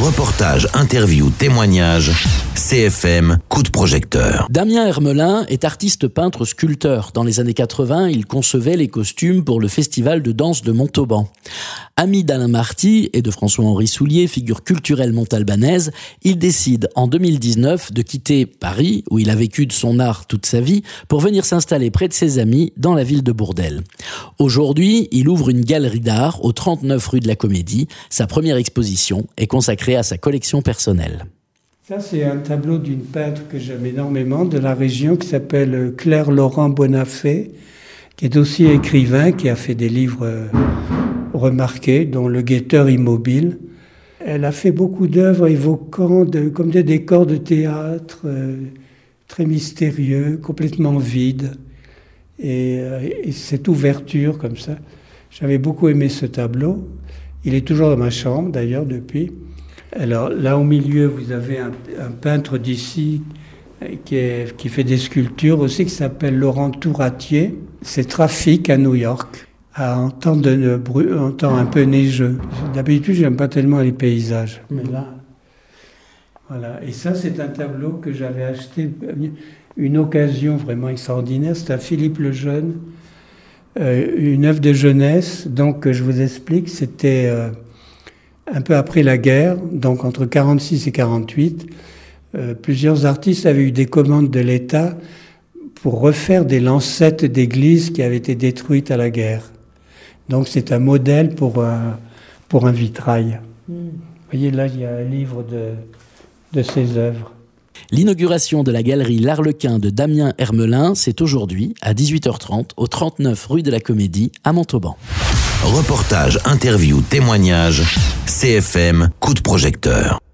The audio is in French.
Reportage, interview, témoignage, CFM, coup de projecteur. Damien Hermelin est artiste peintre sculpteur. Dans les années 80, il concevait les costumes pour le festival de danse de Montauban. Ami d'Alain Marty et de François-Henri Soulier, figure culturelle montalbanaise, il décide en 2019 de quitter Paris, où il a vécu de son art toute sa vie, pour venir s'installer près de ses amis dans la ville de Bourdelle. Aujourd'hui, il ouvre une galerie d'art au 39 rue de la Comédie. Sa première exposition est consacrée à sa collection personnelle. Ça, c'est un tableau d'une peintre que j'aime énormément de la région qui s'appelle Claire Laurent Bonafé, qui est aussi écrivain, qui a fait des livres remarqués, dont Le Guetteur immobile. Elle a fait beaucoup d'œuvres évoquant comme des décors de théâtre, très mystérieux, complètement vides. Et cette ouverture comme ça, j'avais beaucoup aimé ce tableau. Il est toujours dans ma chambre d'ailleurs depuis. Alors là au milieu vous avez un peintre d'ici qui fait des sculptures aussi, qui s'appelle Laurent Touratier. C'est Trafic à New York, à un temps un peu neigeux. D'habitude j'aime pas tellement les paysages, mais là, voilà. Et ça c'est un tableau que j'avais acheté, une occasion vraiment extraordinaire. C'est à Philippe Lejeune, une œuvre de jeunesse. Donc je vous explique, c'était un peu après la guerre, donc entre 46 et 48, plusieurs artistes avaient eu des commandes de l'État pour refaire des lancettes d'églises qui avaient été détruites à la guerre. Donc c'est un modèle pour un vitrail. Vous voyez, là, il y a un livre de ses œuvres. L'inauguration de la galerie L'Arlequin de Damien Hermelin, c'est aujourd'hui à 18h30 au 39 rue de la Comédie à Montauban. Reportage, interview, témoignage, CFM, coup de projecteur.